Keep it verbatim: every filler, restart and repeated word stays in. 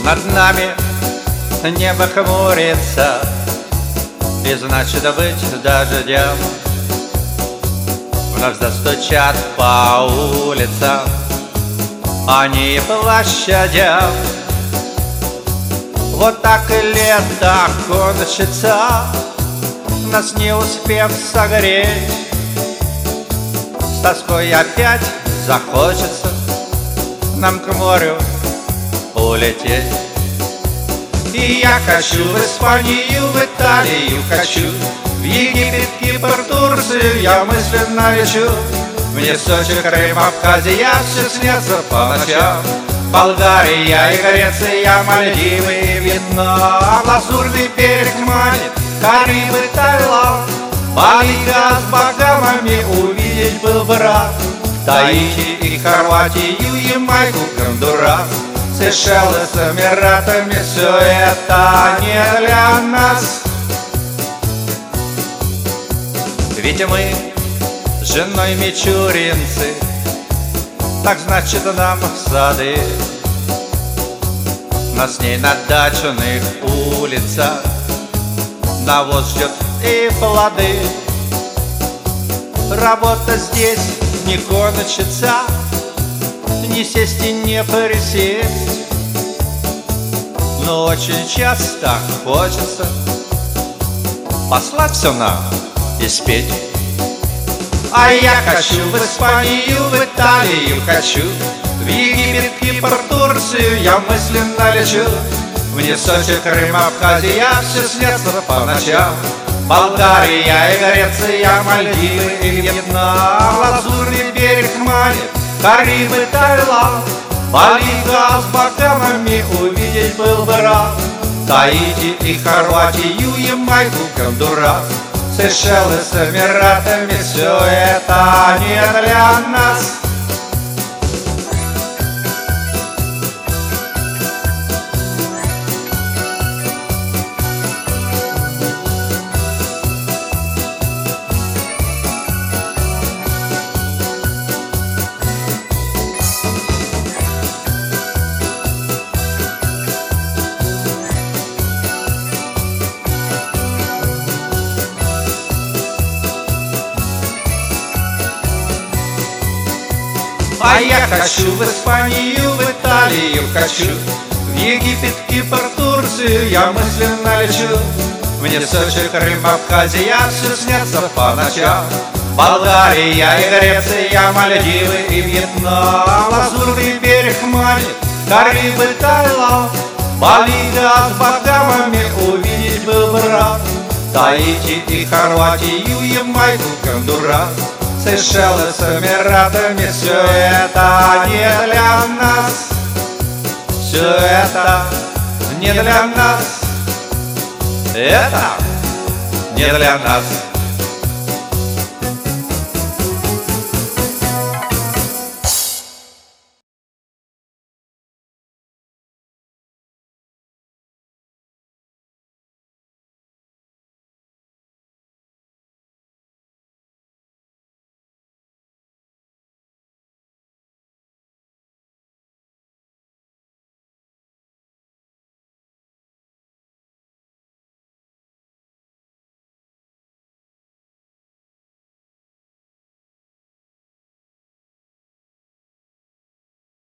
Над нами небо хмурится, и значит быть дождем. Вновь застучат по улицам они площадям. Вот так и лето кончится, нас не успев согреть. С тоской опять захочется нам к морю улететь. И я хочу в Испанию, в Италию хочу, в Египет, Кипр, Турцию я мысленно лечу. Мне Сочи, Крым, Абхазия все снятся по ночам. Болгария и Греция, Мальдивы и Вьетнам. Лазурный берег манит, Карибы, Таиланд. Бали, с Багамами увидеть был бы рад. Таити и Хорватию, Ямайку, Гондурас, Сейшелы с Эмиратами, все это не для нас. Ведь мы с женой мичуринцы, так значит нам в сады. Нас с ней на дачных улицах навоз ждет и плоды. Работа здесь не кончится, не сесть и не присесть. Но очень часто хочется послать все нам и спеть. А я хочу в Испанию, в Италию хочу, в Египет, Кипр, Турцию я мысленно лечу. Мне Сочи, Крым, Абхазия все снятся по ночам. Болгария и Греция, Мальдивы и Вьетнам. Лазурный берег манит, Карибы, Таиланд. Бали, с Багамами увидеть был бы рад. Таити и Хорватию, Ямайку, Гондурас, Сейшелы с Эмиратами, все это не для нас. А я хочу в Испанию, в Италию хочу, в Египет, Кипр, Турцию я мысленно лечу. Мне Сочи, Крым, Абхазия все снятся по ночам. Болгария и Греция, Мальдивы и Вьетнам. Лазурный берег манит, Карибы, Таиланд. Бали, с Багамами увидеть был бы рад. Таити и Хорватию, Ямайку, Гондурас, Сейшелы с Эмиратами, все это не для нас. Все это не для нас. Это не для нас.